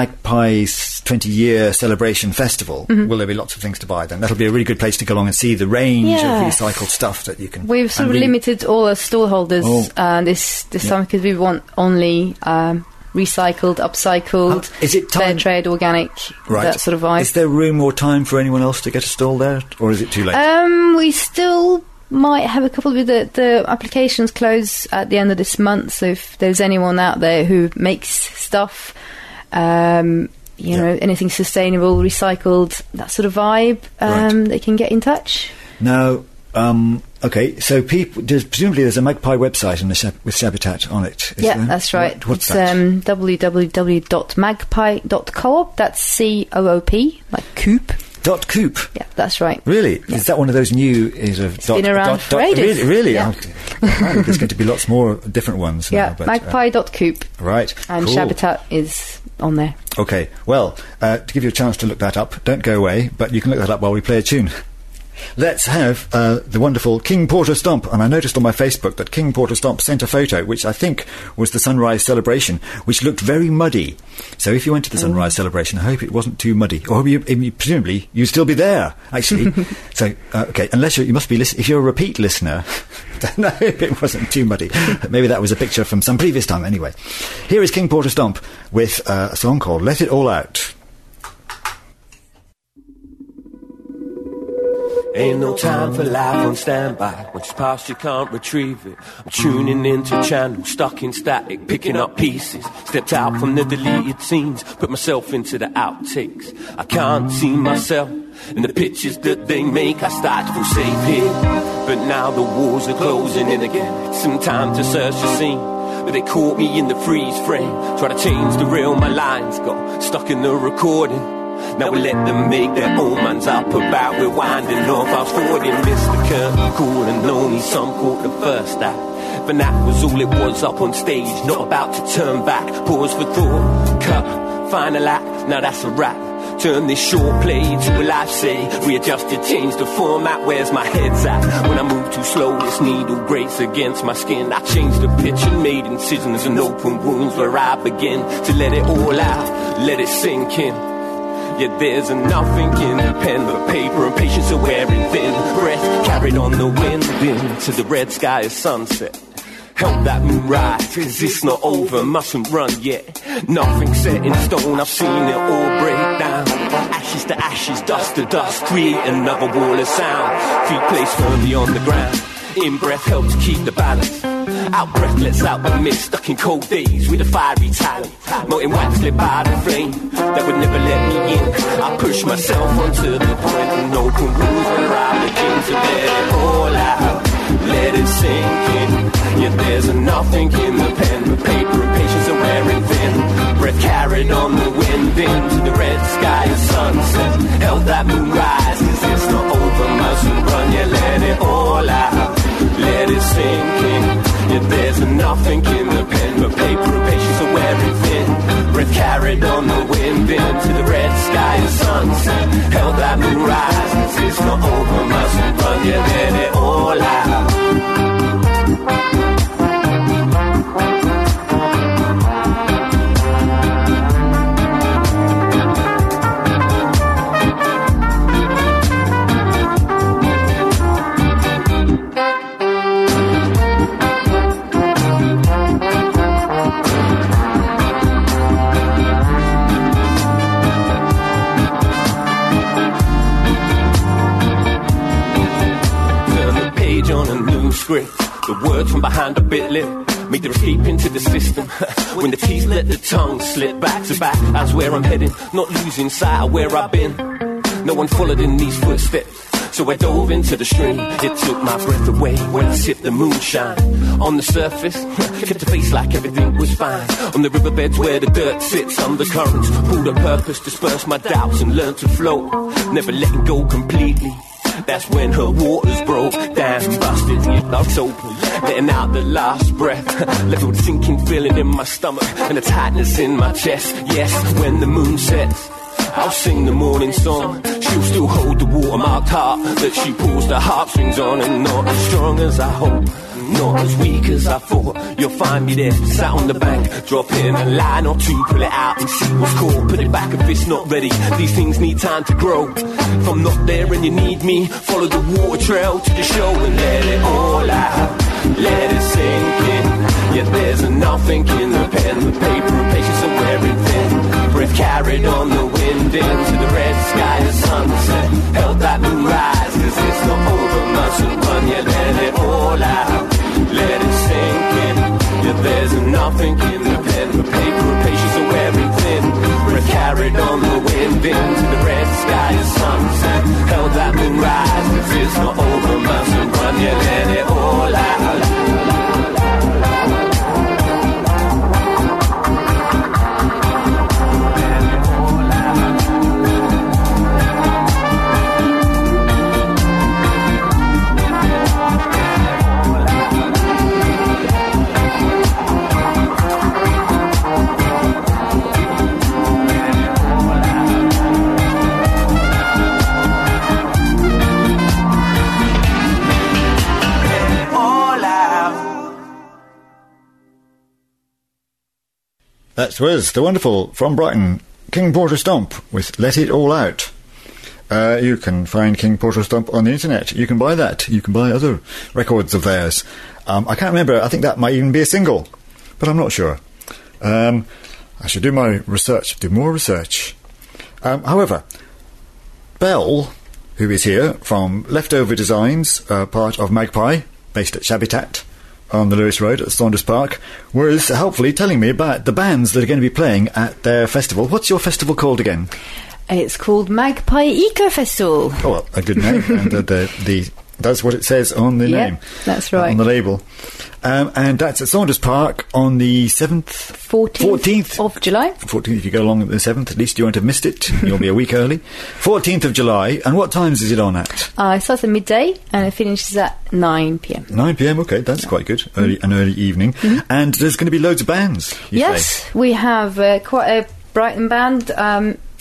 Magpie's twenty-year celebration festival, Mm-hmm. will there be lots of things to buy then? That'll be a really good place to go along and see the range Yes. of recycled stuff that you can... We've sort and of re- limited all our stallholders Oh. uh, this this Yeah. time because we want only um, recycled, upcycled, Um, is it fair time- trade, organic, Right. that sort of vibe. Is there room or time for anyone else to get a stall there, or is it too late? Um, we still might have a couple of the the applications close at the end of this month. So if there's anyone out there who makes stuff, um, you Yeah. know, anything sustainable, recycled, that sort of vibe, um, Right. they can get in touch. Now, um, okay, so people, there's, presumably there's a Magpie website and a Shab- with Shabitat on it. is Yeah, there? that's right. What- what's it's that? um, w w w dot magpie dot coop. That's C O O P, like coop. Dot Coop. Yeah, that's right. Really? Is that one of those new? Is a dot, been around dot, for dot, ages. Really? really? Yeah. Oh, right, there's going to be lots more different ones. Yeah, now, but, uh, magpie dot coop. right. And cool. Shabitat is on there. Okay. Well, uh, to give you a chance to look that up, don't go away, but you can look that up while we play a tune. Let's have uh, the wonderful King Porter Stomp. And I noticed on my Facebook that King Porter Stomp sent a photo, which I think was the sunrise celebration, which looked very muddy. So if you went to the sunrise celebration, I hope it wasn't too muddy. Or you, you, presumably, you'd still be there, actually. So, uh, okay, unless you you must be, lis- if you're a repeat listener, then I hope it wasn't too muddy. Maybe that was a picture from some previous time. Anyway, here is King Porter Stomp with uh, a song called Let It All Out. Ain't no time for life on standby. Once it's past, you can't retrieve it. I'm tuning into channels, stuck in static, picking up pieces. Stepped out from the deleted scenes, put myself into the outtakes. I can't see myself in the pictures that they make. I start to feel safe here, but now the walls are closing in again. It's some time to search the scene, but they caught me in the freeze frame. Try to change the reel, my lines got stuck in the recording. Now we let them make their own minds up about rewinding or fast forwarding. Mister Curtain, cool and lonely, some caught the first act. But that was all it was up on stage, not about to turn back. Pause for thought, cut, final act, now that's a wrap. Turn this short play to a life say. Readjusted, change the format, where's my head's at? When I move too slow, this needle grates against my skin. I changed the pitch and made incisions and open wounds where I begin to let it all out, let it sink in. Yeah, there's nothing in the pen but paper and patience are wearing thin. Breath carried on the wind into the red sky of sunset. Help that moon rise, is this not over? Mustn't run yet. Nothing set in stone, I've seen it all break down. Ashes to ashes, dust to dust, create another wall of sound. Feet placed firmly on the ground. In breath helps keep the balance. Out breath lets out the mist, stuck in cold days with a fiery talent. Molten wax lit by the flame that would never let me in. I push myself onto the point and open wounds where I begin to let it all out, let it sink in. Yeah, there's nothing in the pen but paper and patience are wearing thin. Breath carried on the wind into the red sky of sunset. Held that moon rise, cause it's not over, mustn't run. Yeah, let it all out, let it sink in. Yeah, there's nothing in the pen but paper and patience are wearing thin. Breath carried on the wind into the red sky of sunset. Held that moon rise, cause it's not over, mustn't run. Yeah, let it all out. The words from behind a bit lip make their escape into the system. When the teeth let the tongue slip back to back, that's where I'm heading. Not losing sight of where I've been. No one followed in these footsteps, so I dove into the stream. It took my breath away when I sipped the moonshine. On the surface, kept the face like everything was fine. On the riverbeds where the dirt sits, undercurrents pulled a purpose, dispersed my doubts and learned to float. Never letting go completely. That's when her waters broke down, busted, your lungs open, letting out the last breath. Left with a sinking feeling in my stomach and a tightness in my chest. Yes, when the moon sets, I'll sing the morning song. She'll still hold the watermarked heart that she pulls the heartstrings on. And not as strong as I hope, not as weak as I thought. You'll find me there, sat on the bank, drop in a line or two, pull it out and see what's caught. Put it back if it's not ready, these things need time to grow. If I'm not there and you need me, follow the water trail to the show and let it all out, let it sink in. Yeah, there's nothing in the pen, the paper and patience are wearing thin. Breath carried on the wind into the red sky of sunset. Held that moon rise, cause it's not over, mustn't run. Yeah, let it all out, let it sink in. Yeah, there's nothing in the pen, the paper and patience are wearing thin. Breath carried on the wind into the red sky of sunset. Held that moon rise, cause it's not over, mustn't run. Yeah, let it all out. That was the wonderful, from Brighton, King Porter Stomp with Let It All Out. Uh, you can find King Porter Stomp on the internet. You can buy that. You can buy other records of theirs. Um, I can't remember. I think that might even be a single, but I'm not sure. Um, I should do my research, do more research. Um, however, Belle, who is here from Leftover Designs, uh, part of Magpie, based at Shabitat, on the Lewis Road at Saunders Park, was helpfully telling me about the bands that are going to be playing at their festival. What's your festival called again? It's called Magpie Eco Festival. Oh, well, a good name. and the, the, the that's what it says on the yep, name. That's right. On the label. Um, and that's at Saunders Park on the seventh... fourteenth of July. fourteenth, if you go along at the seventh, at least you won't have missed it. You'll be a week early. fourteenth of July. And what times is it on at? Uh, it starts at midday and it finishes at nine p m. nine p m, okay, that's quite good. Early, mm-hmm. An early evening. Mm-hmm. And there's going to be loads of bands, you Yes, say. we have uh, quite a Brighton band. Um,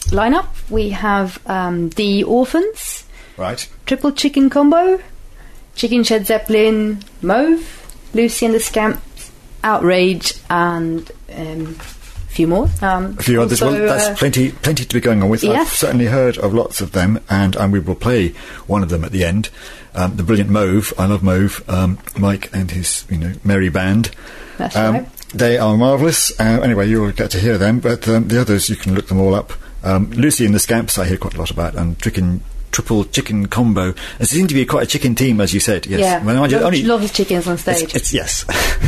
lineup, we have um, The Orphans, Right. Triple Chicken Combo, Chicken Shed Zeppelin, Mauve, Lucy and the Scamps, Outrage, and um, a few more. Um, A few others. also, Well, that's uh, plenty, plenty to be going on with. I've yes. certainly heard of lots of them, and, and we will play one of them at the end. Um, the brilliant Mauve. I love Mauve. Um, Mike and his, you know, merry band. That's Um, right. They are marvellous. Uh, anyway, you'll get to hear them, but um, the others, you can look them all up. Um, Lucy and the Scamps, I hear quite a lot about, and Chicken, Triple Chicken Combo. There seems to be quite a chicken team, as you said. Yes. Yeah, Well, mind you, lots, only- lots of chickens on stage. It's, it's yes.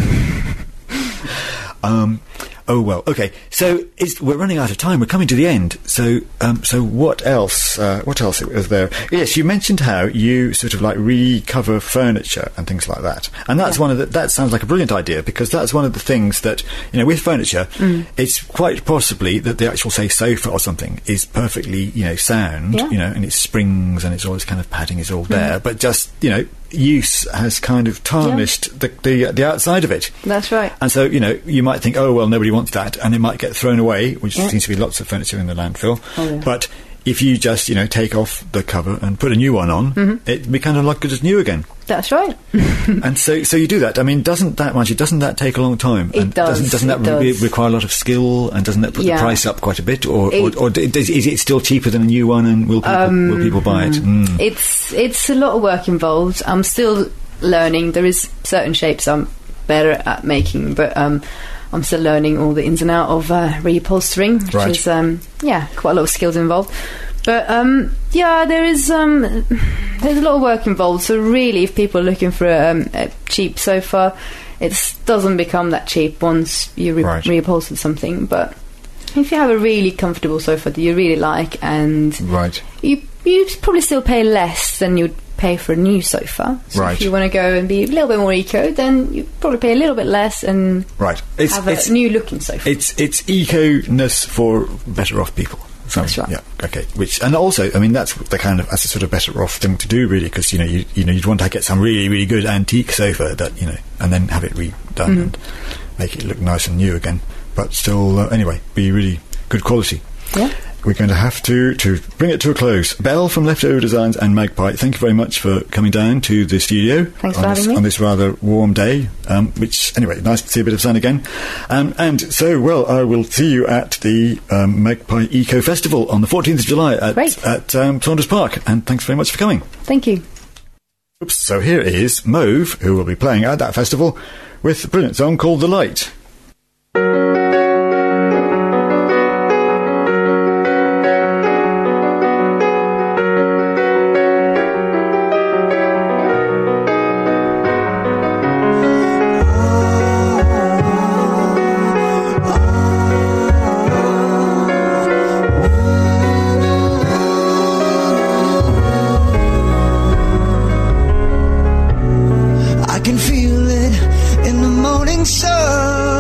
um, oh well. Okay. So it's, we're running out of time. We're coming to the end. So um, so what else? Uh, what else was there? Yes, you mentioned how you sort of like recover furniture and things like that, and that's Yeah. one of the. That sounds like a brilliant idea, because that's one of the things that, you know, with furniture, Mm. it's quite possibly that the actual, say, sofa or something is perfectly, you know, sound, Yeah. you know, and its springs and its all this kind of padding is all Mm-hmm. there, but just, you know, use has kind of tarnished the, the the outside of it. That's right. And so, you know, you might think, oh, well, nobody wants that, and it might get thrown away, which Yeah. seems to be lots of furniture in the landfill. Oh, yeah. But if you just, you know, take off the cover and put a new one on, Mm-hmm. it'd be kind of like good as new again. That's right. And so, so you do that. I mean, doesn't that, mind you, doesn't that take a long time? It and does, Doesn't, doesn't that it re- does. require a lot of skill? And doesn't that put Yeah. the price up quite a bit? Or, It- or, or d- does, is it still cheaper than a new one? And will people, will people buy it? Mm. It's it's a lot of work involved. I'm still learning. There is certain shapes I'm better at making, but um, I'm still learning all the ins and out of uh, reupholstering, which Right. is um, yeah, quite a lot of skills involved. But um, yeah, there is um, there's a lot of work involved. So really, if people are looking for a, um, a cheap sofa, it doesn't become that cheap once you re- Right. reupholster something. But if you have a really comfortable sofa that you really like, and Right. you you probably still pay less than you'd pay for a new sofa. So Right. if you want to go and be a little bit more eco, then you probably pay a little bit less and Right. It's, have it's, a new looking sofa. It's it's eco-ness for better off people. So, That's right. Yeah. Okay. Which, and also, I mean, that's the kind of, that's a sort of better off thing to do, really, because, you know, you you know you'd want to get some really really good antique sofa that, you know, and then have it redone Mm-hmm. and make it look nice and new again, but still uh, anyway be really good quality. Yeah. We're going to have to, to bring it to a close. Belle from Leftover Designs and Magpie, thank you very much for coming down to the studio. Thanks on for this, having me. on this rather warm day, um, which, anyway, nice to see a bit of sun again. Um, and so, well, I will see you at the um, Magpie Eco Festival on the fourteenth of July at, Great. at um, Saunders Park, and thanks very much for coming. Thank you. Oops, so here is Mauve, who will be playing at that festival with a brilliant song called The Light. I can feel it in the morning sun.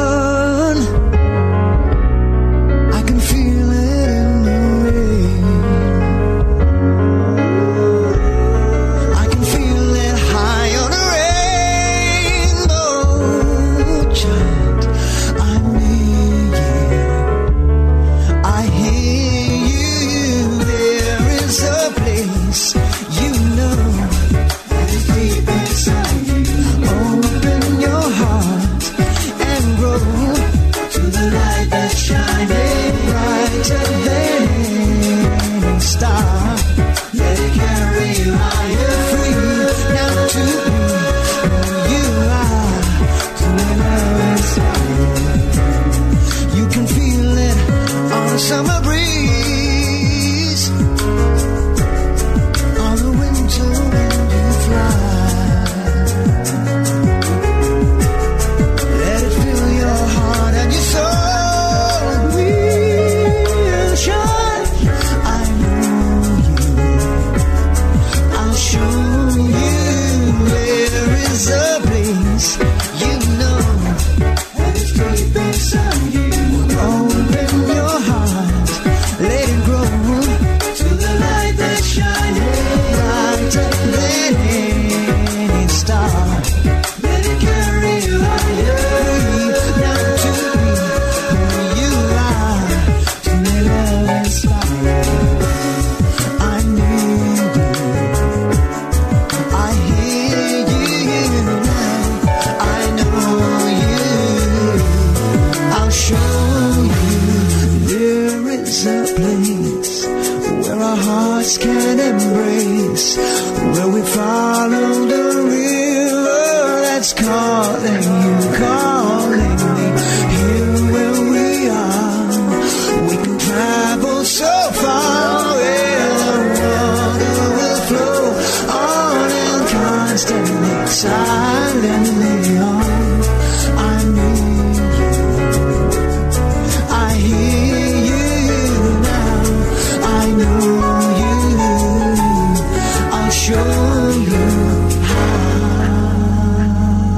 show you there is a place where our hearts can embrace, where we follow the river that's calling you, calling me. Here where we are, we can travel so far, where the water will flow on and constantly, silently on. I need you, I hear you now, I know you, I'll show you how.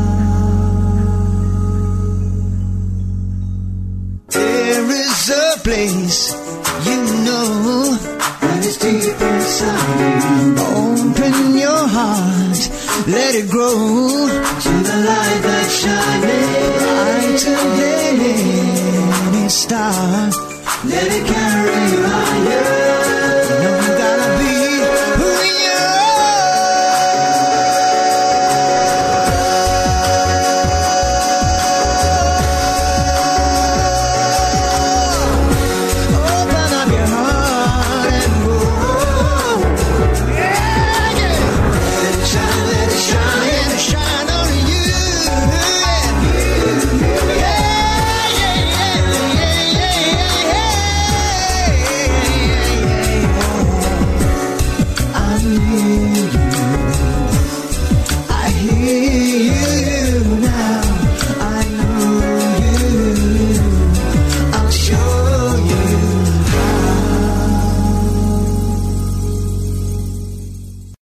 There is a place, you know, that is deep inside. Open your heart, let it grow to the light that's shining brighter than any star. Let it carry you higher. No, you gotta be